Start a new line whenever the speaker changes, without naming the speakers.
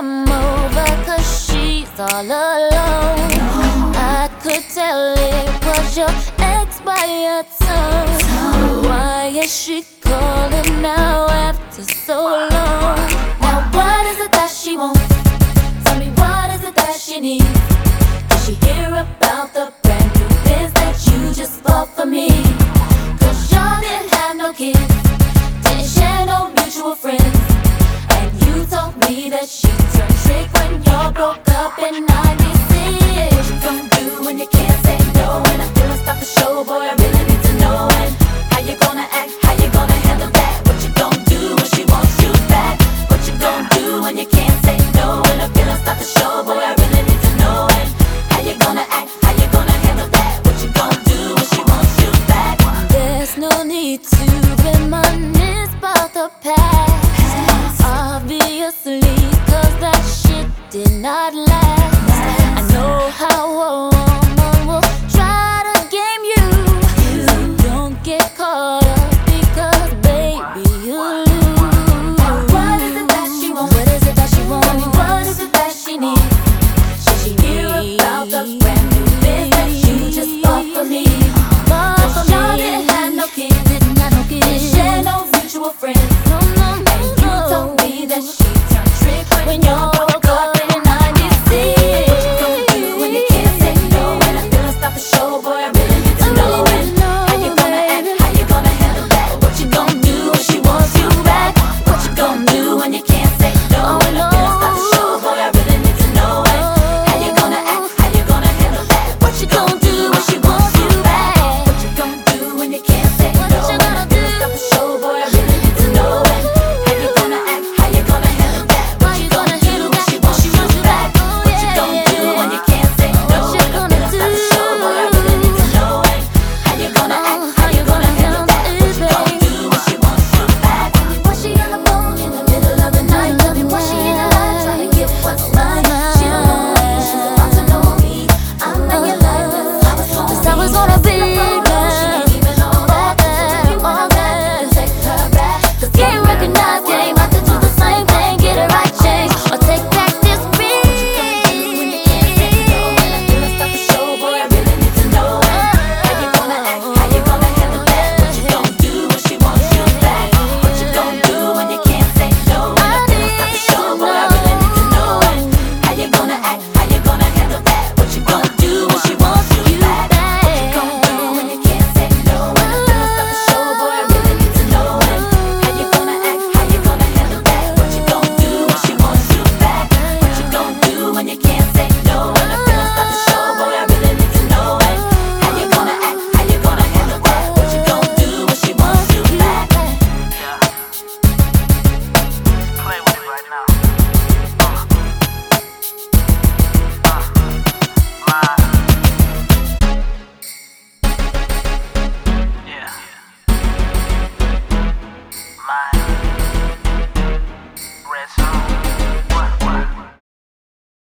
come over, cause she's all alone. I could tell it was your ex by your tongue. Why is she calling now after so long? Now what is it that she wants? Tell me what is it that she needs? Is she here up